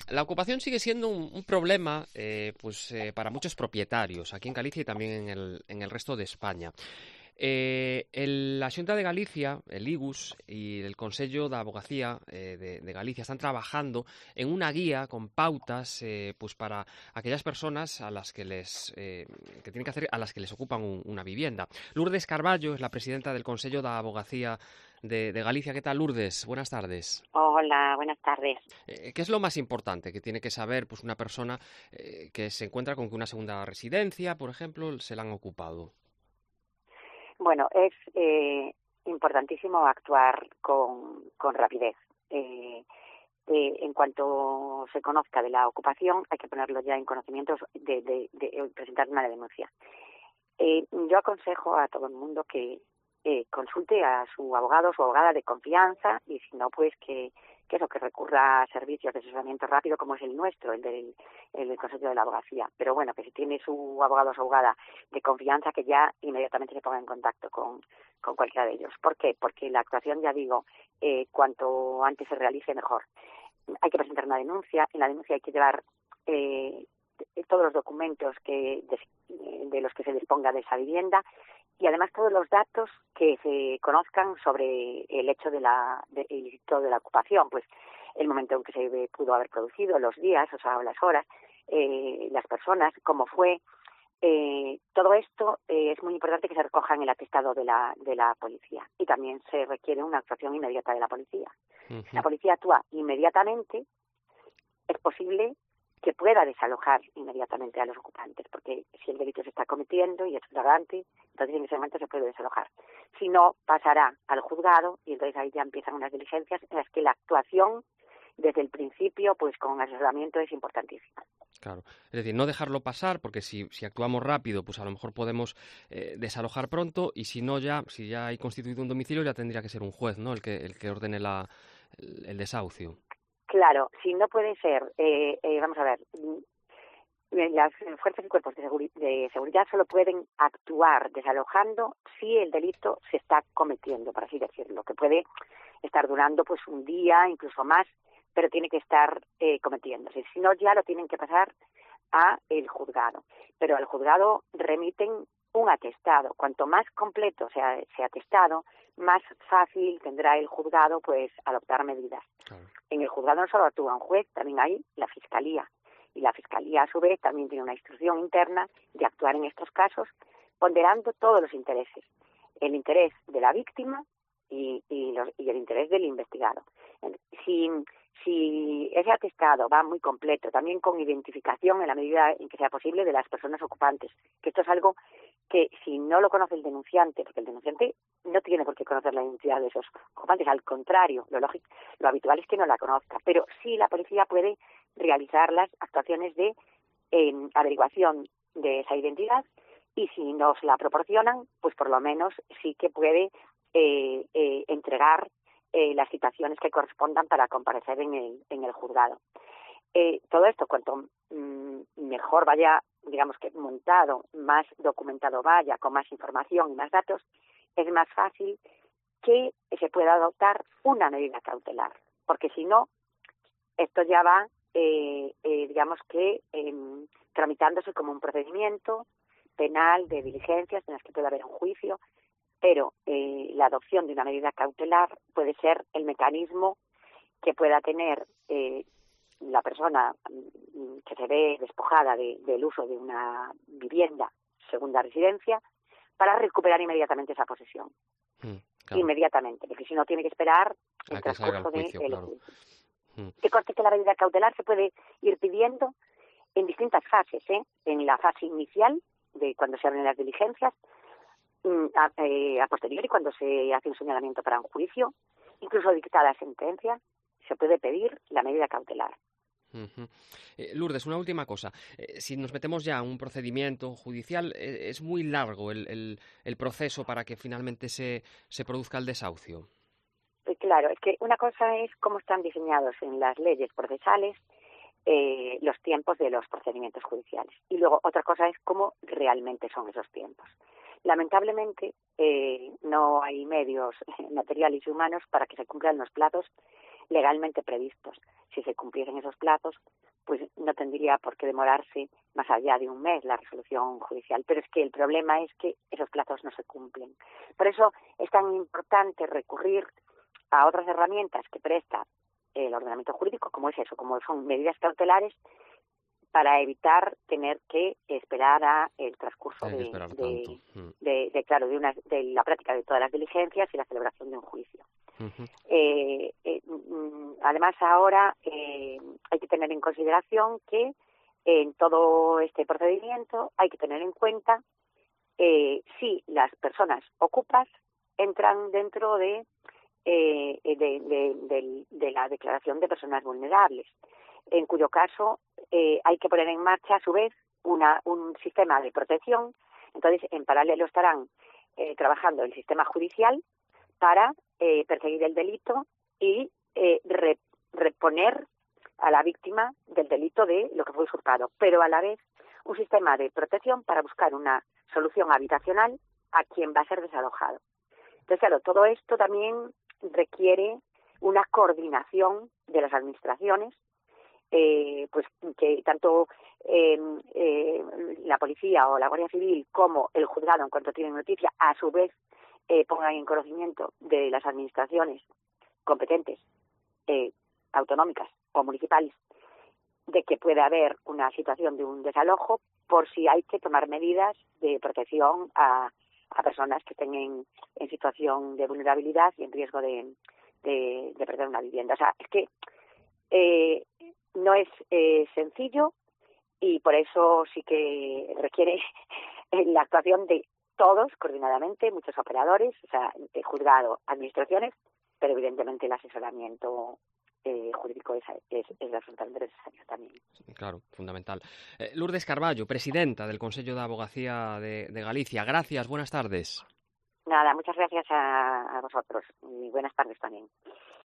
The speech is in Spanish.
La ocupación sigue siendo un problema para muchos propietarios aquí en Galicia y también en el resto de España. La Xunta de Galicia, el IGUS y el Consello de Abogacía de Galicia están trabajando en una guía con pautas para aquellas personas a las que que tienen que hacer, a las que les ocupan una vivienda. Lourdes Carballo es la presidenta del Consello de Abogacía de Galicia. ¿Qué tal, Lourdes? Buenas tardes. Hola, buenas tardes. ¿Qué es lo más importante que tiene que saber una persona que se encuentra con que una segunda residencia, por ejemplo, se la han ocupado? Bueno, es importantísimo actuar con rapidez. En cuanto se conozca de la ocupación, hay que ponerlo ya en conocimientos de presentar una denuncia. Yo aconsejo a todo el mundo que consulte a su abogado o su abogada de confianza y si no, pues que recurra a servicios de asesoramiento rápido como es el nuestro, el del Consejo de la Abogacía. Pero bueno, que si tiene su abogado o su abogada de confianza, que ya inmediatamente se ponga en contacto con cualquiera de ellos. ¿Por qué? Porque la actuación, ya digo, cuanto antes se realice, mejor. Hay que presentar una denuncia. En la denuncia hay que llevar todos los documentos de los que se disponga de esa vivienda y además todos los datos que se conozcan sobre el hecho del ilícito de la ocupación, pues el momento en que se pudo haber producido, los días, o sea, las horas, las personas, cómo fue. Todo esto es muy importante que se recoja en el atestado de la policía y también se requiere una actuación inmediata de la policía. Uh-huh. Si la policía actúa inmediatamente, es posible que pueda desalojar inmediatamente a los ocupantes, porque si el delito se está cometiendo y es flagrante, entonces en ese momento se puede desalojar. Si no, pasará al juzgado y entonces ahí ya empiezan unas diligencias en las que la actuación desde el principio, pues con asesoramiento, es importantísima. Claro, es decir, no dejarlo pasar, porque si actuamos rápido, pues a lo mejor podemos desalojar pronto, y si no si ya hay constituido un domicilio, ya tendría que ser un juez, ¿no?, el que ordene el desahucio. Claro, si no puede ser, vamos a ver, las fuerzas y cuerpos de seguridad solo pueden actuar desalojando si el delito se está cometiendo, por así decirlo, que puede estar durando pues un día, incluso más, pero tiene que estar cometiéndose. Si no, ya lo tienen que pasar a el juzgado. Pero al juzgado remiten un atestado. Cuanto más completo sea ese atestado, más fácil tendrá el juzgado pues adoptar medidas. Claro. En el juzgado no solo actúa un juez, también hay la fiscalía. Y la fiscalía, a su vez, también tiene una instrucción interna de actuar en estos casos, ponderando todos los intereses. El interés de la víctima y el interés del investigado. Si ese atestado va muy completo, también con identificación en la medida en que sea posible de las personas ocupantes, que esto es algo que si no lo conoce el denunciante, porque el denunciante no tiene por qué conocer la identidad de esos ocupantes, al contrario, lo habitual es que no la conozca, pero sí la policía puede realizar las actuaciones de averiguación de esa identidad y si nos la proporcionan, pues por lo menos sí que puede entregar las citaciones que correspondan para comparecer en el juzgado. Todo esto, cuanto mejor vaya, digamos que montado, más documentado vaya, con más información y más datos, es más fácil que se pueda adoptar una medida cautelar, porque si no, esto ya va, digamos que tramitándose como un procedimiento penal de diligencias en las que puede haber un juicio, pero la adopción de una medida cautelar puede ser el mecanismo que pueda tener la persona que se ve despojada del uso de una vivienda, segunda residencia, para recuperar inmediatamente esa posesión. Claro. Inmediatamente, porque si no tiene que esperar el transcurso del juicio. Claro. Que conste que la medida cautelar se puede ir pidiendo en distintas fases, en la fase inicial, de cuando se abren las diligencias, a posteriori, cuando se hace un señalamiento para un juicio, incluso dictada sentencia, se puede pedir la medida cautelar. Uh-huh. Lourdes, una última cosa. Si nos metemos ya a un procedimiento judicial, ¿es muy largo el proceso para que finalmente se produzca el desahucio? Claro, es que una cosa es cómo están diseñados en las leyes procesales los tiempos de los procedimientos judiciales. Y luego otra cosa es cómo realmente son esos tiempos. Lamentablemente no hay medios materiales y humanos para que se cumplan los plazos legalmente previstos. Si se cumpliesen esos plazos, pues no tendría por qué demorarse más allá de un mes la resolución judicial. Pero es que el problema es que esos plazos no se cumplen. Por eso es tan importante recurrir a otras herramientas que presta el ordenamiento jurídico, como es eso, como son medidas cautelares, para evitar tener que esperar a el transcurso de la práctica de todas las diligencias y la celebración de un juicio. Además, ahora hay que tener en consideración que en todo este procedimiento hay que tener en cuenta si las personas ocupas entran dentro de la declaración de personas vulnerables, en cuyo caso hay que poner en marcha a su vez un sistema de protección. Entonces, en paralelo estarán trabajando el sistema judicial para perseguir el delito y reponer a la víctima del delito de lo que fue usurpado, pero a la vez un sistema de protección para buscar una solución habitacional a quien va a ser desalojado. Entonces, claro, todo esto también requiere una coordinación de las administraciones, pues que tanto la policía o la Guardia Civil como el juzgado, en cuanto tienen noticia, a su vez pongan en conocimiento de las administraciones competentes, autonómicas o municipales, de que puede haber una situación de un desalojo, por si hay que tomar medidas de protección a personas que estén en situación de vulnerabilidad y en riesgo de perder una vivienda. O sea, es que no es sencillo, y por eso sí que requiere la actuación de todos coordinadamente, muchos operadores, o sea, juzgado, administraciones, pero evidentemente el asesoramiento jurídico es absolutamente necesario también. Claro, fundamental. Lourdes Carballo, presidenta del Consello de Abogacía de Galicia. Gracias, buenas tardes. Nada, muchas gracias a vosotros y buenas tardes también.